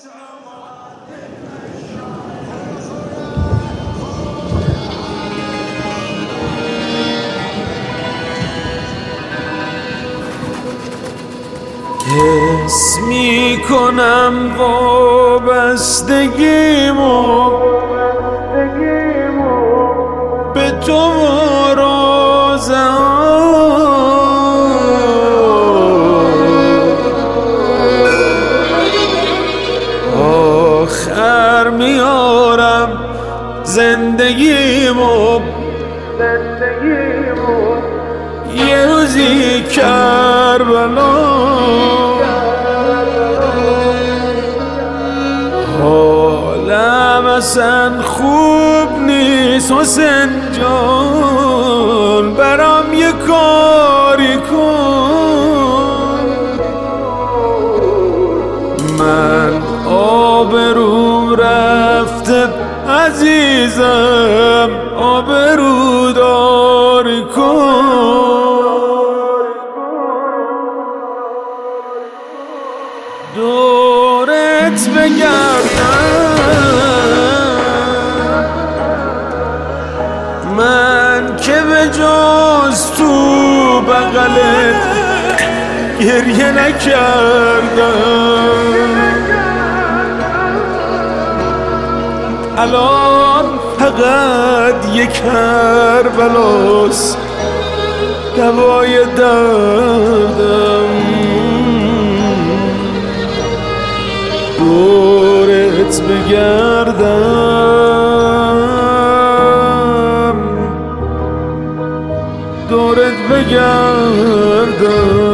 حس میکنم وابستگیمو به تو و روزه آخر میارم زندگیمو یه روزی کربلا حالم اصلا خوب نیست حسین جان برام یه کاری کن من آبروم رفته عزیزم آبرو داری کن دورت بگردم من که به جز تو بغلت گریه نکردم الان فقط یک کربلاست دوای دردم دورت بگردم دورت بگردم